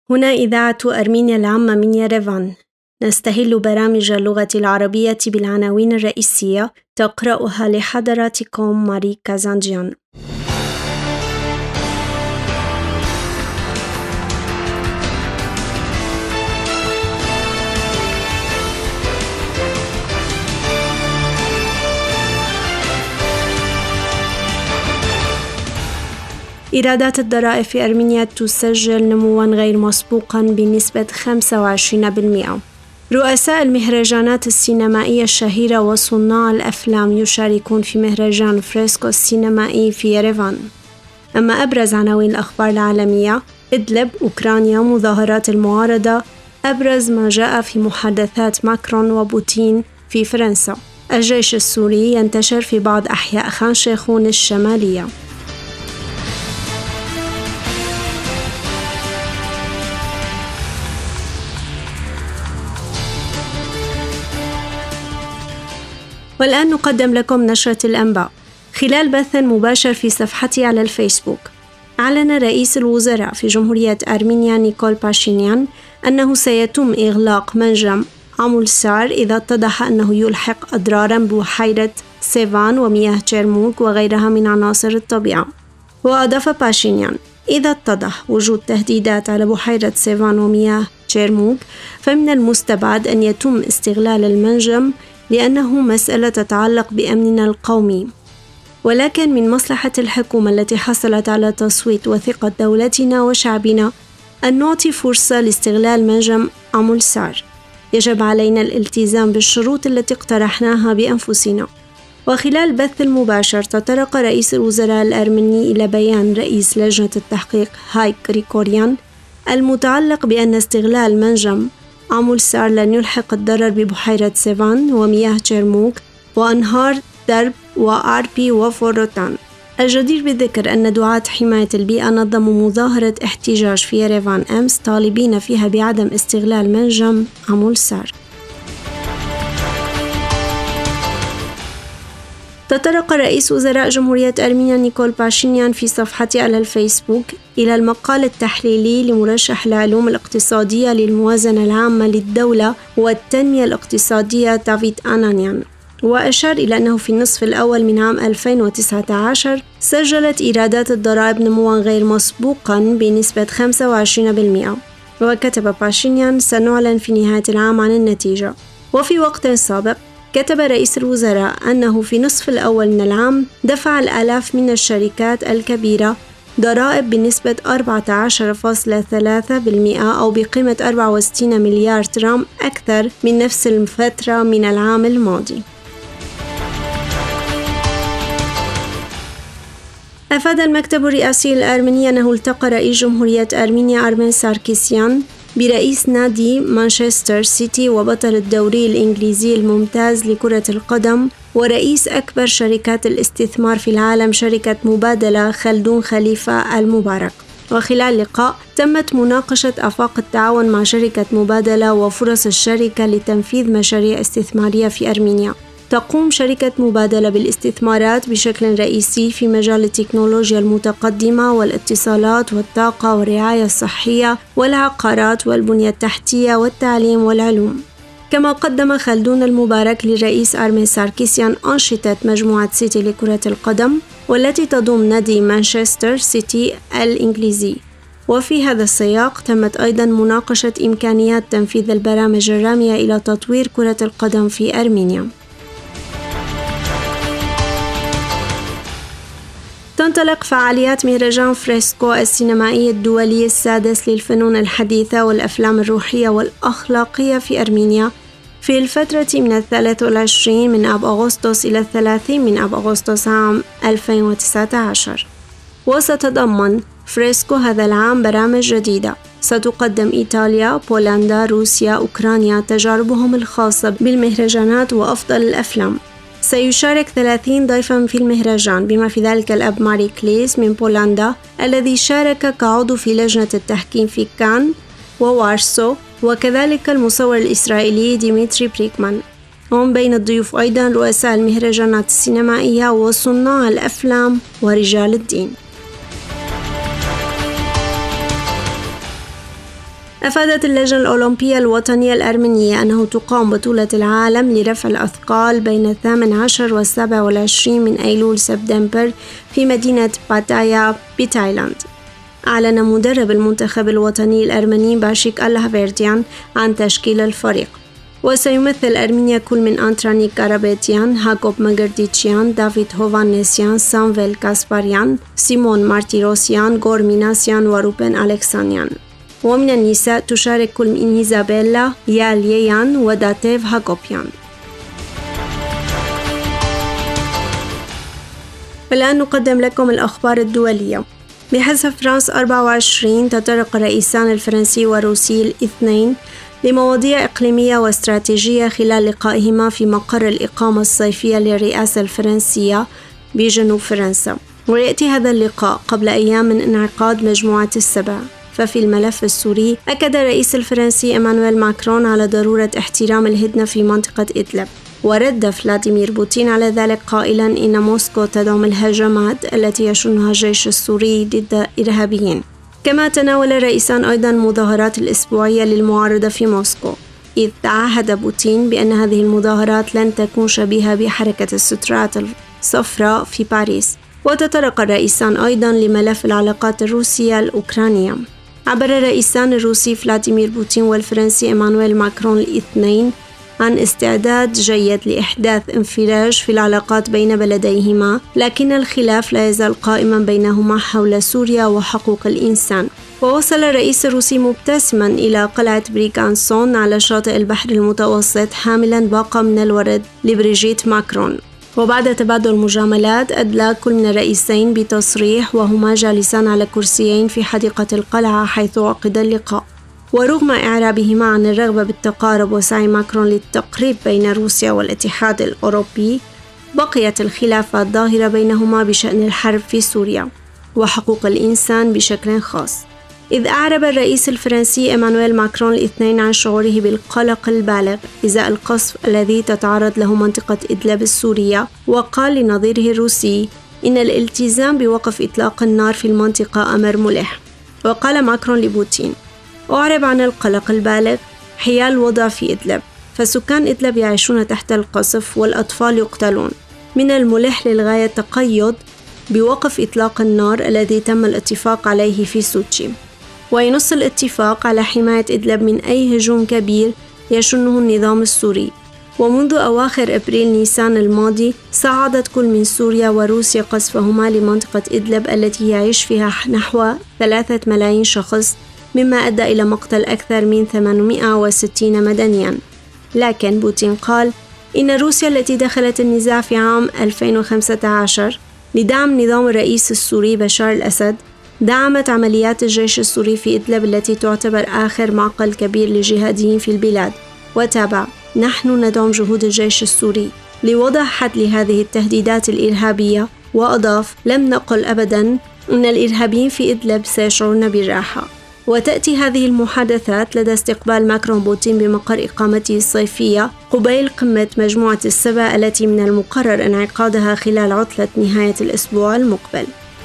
هنا إذاعة أرمينيا العامة من يريفان. نستهل برامج اللغة العربية بالعناوين الرئيسية، تقرأها لحضراتكم ماري كازانجيان. إيرادات الضرائب في أرمينيا تسجل نمواً غير مسبوقاً بنسبة 25%. رؤساء المهرجانات السينمائية الشهيرة وصناع الأفلام يشاركون في مهرجان فريسكو السينمائي في يريفان. أما أبرز عناوين الأخبار العالمية: إدلب، أوكرانيا، مظاهرات المعارضة، أبرز ما جاء في محادثات ماكرون وبوتين في فرنسا، الجيش السوري ينتشر في بعض أحياء خان شيخون الشمالية. والآن نقدم لكم نشرة الأنباء. خلال بث مباشر في صفحته على الفيسبوك، أعلن رئيس الوزراء في جمهورية أرمينيا نيكول باشينيان أنه سيتم إغلاق منجم أمولسار إذا اتضح أنه يلحق أضراراً ببحيرة سيفان ومياه تشيرموك وغيرها من عناصر الطبيعة. وأضاف باشينيان: إذا اتضح وجود تهديدات على بحيرة سيفان ومياه تشيرموك فمن المستبعد أن يتم استغلال المنجم لأنه مسألة تتعلق بأمننا القومي، ولكن من مصلحة الحكومة التي حصلت على تصويت وثقة دولتنا وشعبنا أن نعطي فرصة لاستغلال منجم أمولسار. يجب علينا الالتزام بالشروط التي اقترحناها بأنفسنا. وخلال البث المباشر تطرق رئيس الوزراء الأرمني إلى بيان رئيس لجنة التحقيق هايك غريغوريان المتعلق بأن استغلال منجم أمولسار لن يلحق الضرر ببحيرة سيفان ومياه تشيرموك وأنهار درب وآربي وفوروتان. الجدير بالذكر أن دعاة حماية البيئة نظموا مظاهرة احتجاج في يريفان أمس طالبين فيها بعدم استغلال منجم أمولسار. تطرق رئيس وزراء جمهورية أرمينيا نيكول باشينيان في صفحته على الفيسبوك إلى المقال التحليلي لمرشح العلوم الاقتصادية للموازنة العامة للدولة والتنمية الاقتصادية دافيد أنانيان، وأشار إلى أنه في النصف الأول من عام 2019 سجلت إيرادات الضرائب نمواً غير مسبوقاً بنسبة 25%. وكتب باشينيان: سنعلن في نهاية العام عن النتيجة. وفي وقت سابق كتب رئيس الوزراء أنه في نصف الأول من العام دفع الآلاف من الشركات الكبيرة ضرائب بنسبة 14.3% أو بقيمة 64 مليار درهم أكثر من نفس الفترة من العام الماضي. أفاد المكتب الرئاسي الأرمني أنه التقى رئيس جمهورية أرمينيا أرمين ساركيسيان برئيس نادي مانشستر سيتي وبطل الدوري الإنجليزي الممتاز لكرة القدم ورئيس أكبر شركات الاستثمار في العالم شركة مبادلة خلدون خليفة المبارك. وخلال اللقاء تمت مناقشة آفاق التعاون مع شركة مبادلة وفرص الشركة لتنفيذ مشاريع استثمارية في أرمينيا. تقوم شركة مبادلة بالاستثمارات بشكل رئيسي في مجال التكنولوجيا المتقدمة والاتصالات والطاقة والرعاية الصحية والعقارات والبنية التحتية والتعليم والعلوم. كما قدم خلدون المبارك للرئيس أرمين ساركيسيان أنشطة مجموعة سيتي لكرة القدم والتي تضم نادي مانشستر سيتي الإنجليزي. وفي هذا السياق تمت أيضا مناقشة إمكانيات تنفيذ البرامج الرامية إلى تطوير كرة القدم في أرمينيا. تنطلق فعاليات مهرجان فريسكو السينمائي الدولي السادس للفنون الحديثة والأفلام الروحية والأخلاقية في أرمينيا في الفترة من 23 من آب أغسطس إلى 30 من آب أغسطس عام 2019. وستتضمن فريسكو هذا العام برامج جديدة ستقدم إيطاليا، بولندا، روسيا، أوكرانيا تجاربهم الخاصة بالمهرجانات وأفضل الأفلام. سيشارك 30 ضيفاً في المهرجان بما في ذلك الأب ماري كليس من بولندا الذي شارك كعضو في لجنة التحكيم في كان ووارسو، وكذلك المصور الإسرائيلي ديمتري بريكمان. ومن بين الضيوف أيضاً رؤساء المهرجانات السينمائية وصناع الأفلام ورجال الدين. أفادت اللجنة الأولمبية الوطنية الأرمينية أنه تقام بطولة العالم لرفع الأثقال بين 18 و 27 من أيلول سبتمبر في مدينة باتايا بتايلاند. أعلن مدرب المنتخب الوطني الأرمني باشيك الهافيرديان عن تشكيل الفريق، وسيمثل أرمينيا كل من أنترانيك كارابيتيان، هاكوب ماجرديتشيان، دافيد هوفانيسيان، سامفيل كاسباريان، سيمون مارتيروسيان، غورميناسيان وروبن ألكسانيان. ومن النساء تشارك كل من إيزابيلا ياليان وداتيف هاكوبيان. الآن نقدم لكم الأخبار الدولية. بحسب فرانس 24 تطرق الرئيسان الفرنسي والروسي الاثنين لمواضيع إقليمية واستراتيجية خلال لقائهما في مقر الإقامة الصيفية للرئاسة الفرنسية بجنوب فرنسا. ويأتي هذا اللقاء قبل أيام من انعقاد مجموعة السبع. ففي الملف السوري أكد الرئيس الفرنسي إيمانويل ماكرون على ضرورة احترام الهدنة في منطقة إدلب، ورد فلاديمير بوتين على ذلك قائلا إن موسكو تدعم الهجمات التي يشنها الجيش السوري ضد إرهابيين. كما تناول الرئيسان أيضا مظاهرات الأسبوعية للمعارضة في موسكو، إذ تعهد بوتين بأن هذه المظاهرات لن تكون شبيهة بحركة السترات الصفراء في باريس. وتطرق الرئيسان أيضا لملف العلاقات الروسية الأوكرانية. عبر الرئيسان الروسي فلاديمير بوتين والفرنسي إيمانويل ماكرون الاثنين عن استعداد جيد لإحداث انفراج في العلاقات بين بلديهما، لكن الخلاف لا يزال قائما بينهما حول سوريا وحقوق الإنسان. ووصل الرئيس الروسي مبتسما إلى قلعة بريكانسون على شاطئ البحر المتوسط حاملا باقة من الورد لبريجيت ماكرون. وبعد تبادل مجاملات أدلى كل من الرئيسين بتصريح وهما جالسان على كرسيين في حديقة القلعة حيث عقد اللقاء. ورغم إعرابهما عن الرغبة بالتقارب وسعي ماكرون للتقريب بين روسيا والاتحاد الأوروبي، بقيت الخلافات ظاهرة بينهما بشأن الحرب في سوريا وحقوق الإنسان بشكل خاص. إذ أعرب الرئيس الفرنسي إيمانويل ماكرون الاثنين عن شعوره بالقلق البالغ إزاء القصف الذي تتعرض له منطقة إدلب السورية، وقال لنظيره الروسي إن الالتزام بوقف إطلاق النار في المنطقة أمر ملح. وقال ماكرون لبوتين: أعرب عن القلق البالغ حيال الوضع في إدلب، فسكان إدلب يعيشون تحت القصف والأطفال يقتلون. من الملح للغاية التقيد بوقف إطلاق النار الذي تم الاتفاق عليه في سوتشي، وينص الاتفاق على حماية إدلب من أي هجوم كبير يشنه النظام السوري. ومنذ أواخر أبريل نيسان الماضي صعدت كل من سوريا وروسيا قصفهما لمنطقة إدلب التي يعيش فيها نحو 3 ملايين شخص، مما أدى إلى مقتل أكثر من 860 مدنياً. لكن بوتين قال إن روسيا التي دخلت النزاع في عام 2015 لدعم نظام الرئيس السوري بشار الأسد دعمت عمليات الجيش السوري في إدلب التي تعتبر آخر معقل كبير للجهاديين في البلاد. وتابع: نحن ندعم جهود الجيش السوري لوضع حد لهذه التهديدات الإرهابية. وأضاف: لم نقل أبداً أن الإرهابيين في إدلب سيشعرون بالراحة. وتأتي هذه المحادثات لدى استقبال ماكرون بوتين بمقر إقامته الصيفية قبيل قمة مجموعة السبع التي من المقرر انعقادها خلال عطلة نهاية الأسبوع المقبل.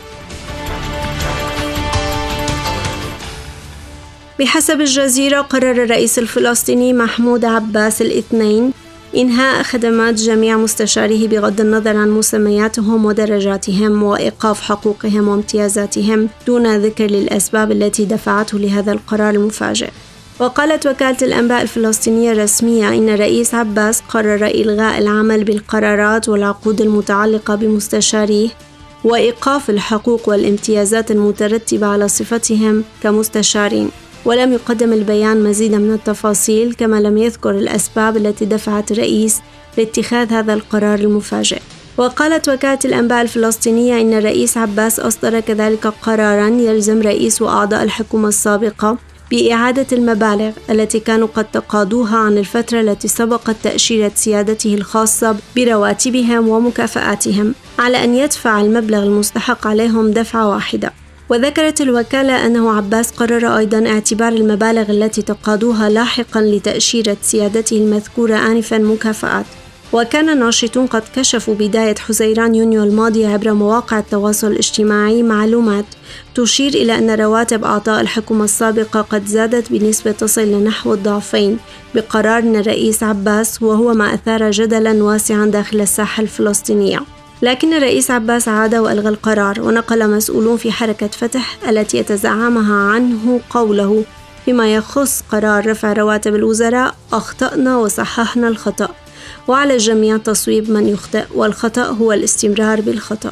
بحسب الجزيرة، قرر الرئيس الفلسطيني محمود عباس الاثنين إنهاء خدمات جميع مستشاريه بغض النظر عن مسمياتهم ودرجاتهم وإيقاف حقوقهم وامتيازاتهم دون ذكر للأسباب التي دفعته لهذا القرار المفاجئ. وقالت وكالة الأنباء الفلسطينية الرسمية إن الرئيس عباس قرر إلغاء العمل بالقرارات والعقود المتعلقة بمستشاريه وإيقاف الحقوق والامتيازات المترتبة على صفتهم كمستشارين. ولم يقدم البيان مزيدا من التفاصيل، كما لم يذكر الأسباب التي دفعت الرئيس لاتخاذ هذا القرار المفاجئ. وقالت وكالة الأنباء الفلسطينية إن الرئيس عباس أصدر كذلك قراراً يلزم رئيس وأعضاء الحكومة السابقة بإعادة المبالغ التي كانوا قد تقاضوها عن الفترة التي سبقت تأشيرة سيادته الخاصة برواتبهم ومكافآتهم، على أن يدفع المبلغ المستحق عليهم دفعة واحدة. وذكرت الوكالة أنه عباس قرر أيضاً اعتبار المبالغ التي تقاضوها لاحقاً لتأشيرة سيادته المذكورة آنفاً مكافآت. وكان الناشطون قد كشفوا بداية حزيران يونيو الماضي عبر مواقع التواصل الاجتماعي معلومات تشير إلى أن رواتب أعضاء الحكومة السابقة قد زادت بنسبة تصل لنحو الضعفين بقرار الرئيس عباس، وهو ما أثار جدلا واسعا داخل الساحة الفلسطينية. لكن الرئيس عباس عاد وألغى القرار، ونقل مسؤولون في حركة فتح التي يتزعمها عنه قوله فيما يخص قرار رفع رواتب الوزراء: أخطأنا وصححنا الخطأ، وعلى الجميع تصويب من يخطئ، والخطأ هو الاستمرار بالخطأ.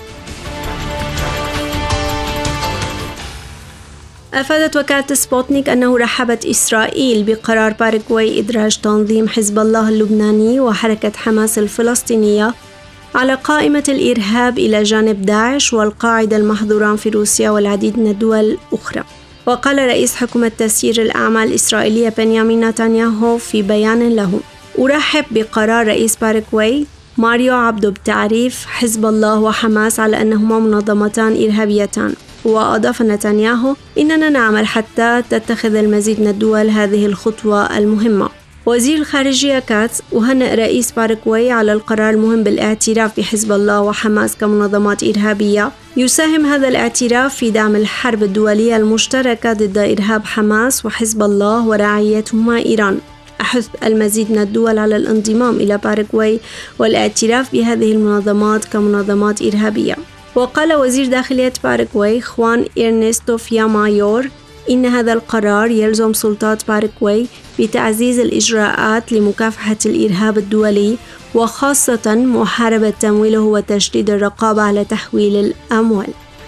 أفادت وكالة سبوتنيك أنه رحبت إسرائيل بقرار باراغواي إدراج تنظيم حزب الله اللبناني وحركة حماس الفلسطينية على قائمة الإرهاب إلى جانب داعش والقاعدة المحظوران في روسيا والعديد من الدول الأخرى. وقال رئيس حكومة تسيير الأعمال الإسرائيلية بنيامين نتنياهو في بيان له: أرحب بقرار رئيس باراغواي ماريو عبدو بتعريف حزب الله وحماس على أنهما منظمتان إرهابيتان. وأضاف نتنياهو: إننا نعمل حتى تتخذ المزيد من الدول هذه الخطوة المهمة. وزير الخارجية كاتس أهنأ رئيس باراغواي على القرار المهم بالاعتراف بحزب الله وحماس كمنظمات إرهابية. يساهم هذا الاعتراف في دعم الحرب الدولية المشتركة ضد إرهاب حماس وحزب الله ورعايتهما إيران. أحث المزيد من الدول على الانضمام إلى باراغواي والاعتراف بهذه المنظمات كمنظمات إرهابية. وقال وزير داخلية باراغواي خوان إرنستو فيامايور إن هذا القرار يلزم سلطات باراغواي بتعزيز الإجراءات لمكافحة الإرهاب الدولي، وخاصة محاربة تمويله وتشديد الرقابة على تحويل الأموال.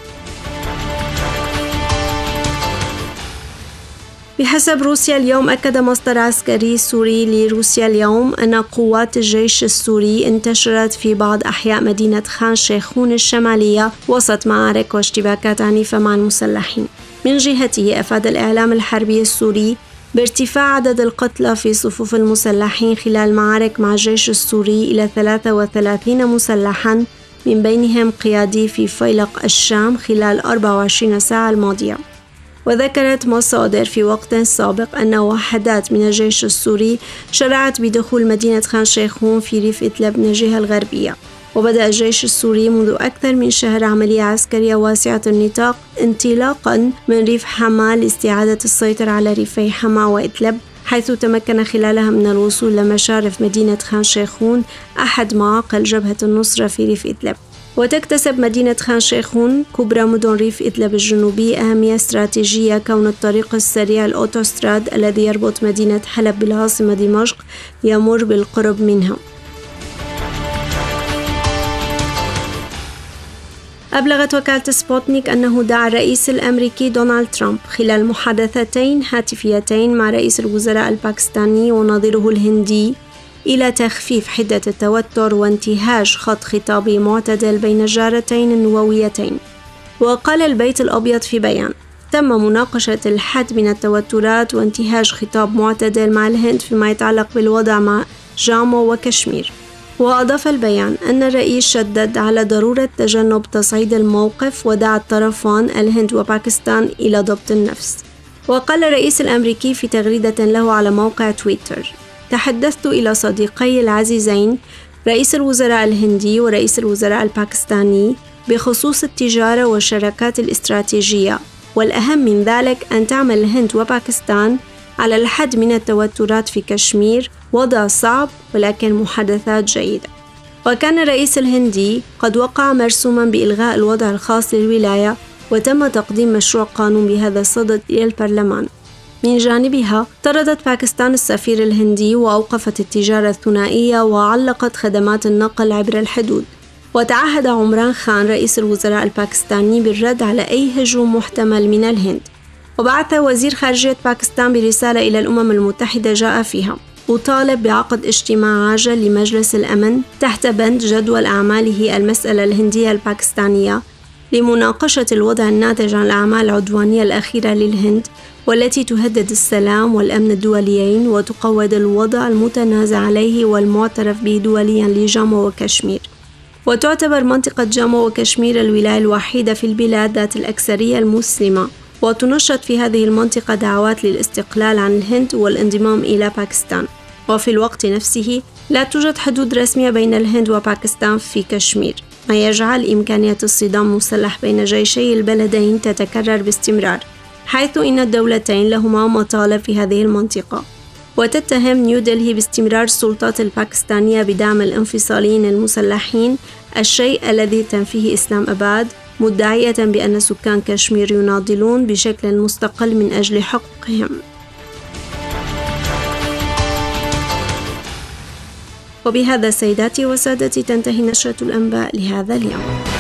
بحسب روسيا اليوم، أكد مصدر عسكري سوري لروسيا اليوم أن قوات الجيش السوري انتشرت في بعض أحياء مدينة خان شيخون الشمالية وسط معارك واشتباكات عنيفة مع المسلحين. من جهته، أفاد الإعلام الحربي السوري بارتفاع عدد القتلى في صفوف المسلحين خلال معارك مع الجيش السوري إلى 33 مسلحاً، من بينهم قيادي في فيلق الشام خلال 24 ساعة الماضية. وذكرت مصادر في وقت سابق أن وحدات من الجيش السوري شرعت بدخول مدينة خان شيخون في ريف إدلب من الجهة الغربية. وبدأ الجيش السوري منذ أكثر من شهر عملية عسكرية واسعة النطاق انطلاقا من ريف حما لاستعادة السيطرة على ريفي حما وإدلب، حيث تمكن خلالها من الوصول لمشارف مدينة خان شيخون، أحد معاقل جبهة النصرة في ريف إدلب. وتكتسب مدينة خان شيخون كبرى مدن ريف إدلب الجنوبي أهمية استراتيجية، كون الطريق السريع الأوتوستراد الذي يربط مدينة حلب بالعاصمة دمشق يمر بالقرب منها. أبلغت وكالة سبوتنيك أنه دعا الرئيس الأمريكي دونالد ترامب خلال محادثتين هاتفيتين مع رئيس الوزراء الباكستاني ونظيره الهندي إلى تخفيف حدة التوتر وانتهاج خط خطابي معتدل بين الجارتين النوويتين. وقال البيت الأبيض في بيان: تم مناقشة الحد من التوترات وانتهاج خطاب معتدل مع الهند فيما يتعلق بالوضع مع جامو وكشمير. وأضاف البيان أن الرئيس شدد على ضرورة تجنب تصعيد الموقف، ودعا الطرفان الهند وباكستان إلى ضبط النفس. وقال الرئيس الأمريكي في تغريدة له على موقع تويتر: تحدثت إلى صديقي العزيزين رئيس الوزراء الهندي ورئيس الوزراء الباكستاني بخصوص التجارة والشراكات الاستراتيجية، والأهم من ذلك أن تعمل الهند وباكستان على الحد من التوترات في كشمير. وضع صعب ولكن محادثات جيدة. وكان الرئيس الهندي قد وقع مرسوما بإلغاء الوضع الخاص للولاية، وتم تقديم مشروع قانون بهذا الصدد إلى البرلمان. من جانبها طردت باكستان السفير الهندي وأوقفت التجارة الثنائية وعلقت خدمات النقل عبر الحدود. وتعهد عمران خان رئيس الوزراء الباكستاني بالرد على أي هجوم محتمل من الهند. وبعث وزير خارجية باكستان برسالة إلى الأمم المتحدة جاء فيها: أطالب بعقد اجتماع عاجل لمجلس الأمن تحت بند جدول أعماله المسألة الهندية الباكستانية لمناقشة الوضع الناتج عن الأعمال العدوانية الأخيرة للهند، والتي تهدد السلام والأمن الدوليين وتقوض الوضع المتنازع عليه والمعترف به دوليا لجامو وكشمير. وتعتبر منطقة جامو وكشمير الولاية الوحيدة في البلاد ذات الأكثرية المسلمة، وتنشط في هذه المنطقة دعوات للاستقلال عن الهند والانضمام إلى باكستان. وفي الوقت نفسه لا توجد حدود رسمية بين الهند وباكستان في كشمير، ما يجعل إمكانية الصدام مسلح بين جيشي البلدين تتكرر باستمرار، حيث إن الدولتين لهما مطالب في هذه المنطقة. وتتهم نيودلهي باستمرار السلطات الباكستانية بدعم الانفصاليين المسلحين، الشيء الذي تنفيه إسلام أباد، مدعية بأن سكان كشمير يناضلون بشكل مستقل من أجل حقوقهم. وبهذا سيداتي وسادتي تنتهي نشرة الأنباء لهذا اليوم.